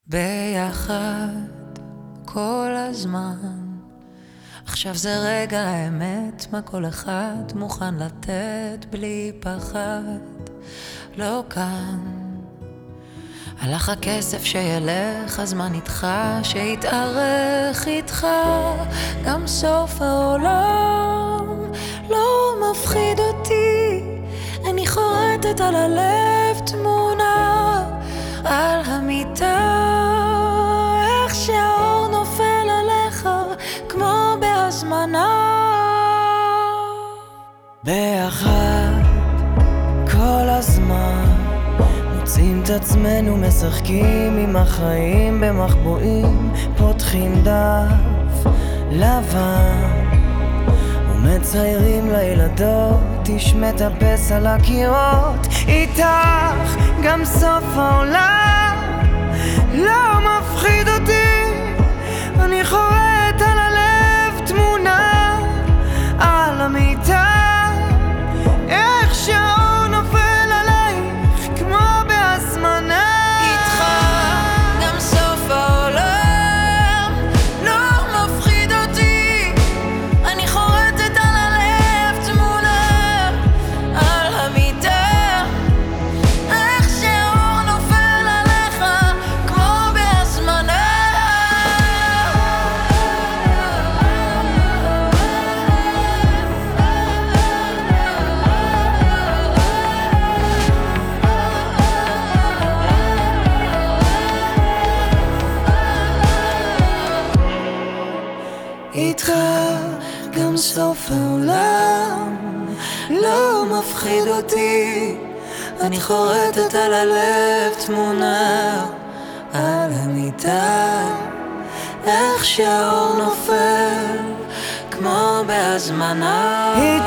ביחד כל הזמן. עכשיו זה רגע האמת, מה כל אחד מוכן לתת בלי פחד. לא כאן הלך הכסף שילך, הזמן איתך, שיתארך איתך. גם סוף העולם לא מפחיד אותי, אני חורטת על הלב תמונה על המיטה, איך שהאור נופל עליך כמו בהזמנה. ביחד כל הזמן מוצאים את עצמנו משחקים עם החיים במחבואים, פותחים דף לבן ומציירים לילדות, איש מטפס על הקירות. איתך גם סוף העולם לא מפחיד אותי, אני חורט על הלב תמונה על המיטה, איך שהאור נופל עלייך כמו בהזמנה. איתך גם סוף העולם לא מפחיד אותי, אני חורטת על הלב תמונה על המיטה, איך שהאור נופל עליך כמו בהזמנה. איתך גם סוף העולם לא מפחיד אותי, אני חורטת על הלב תמונה על המיטה, איך שהאור נופל כמו בהזמנה.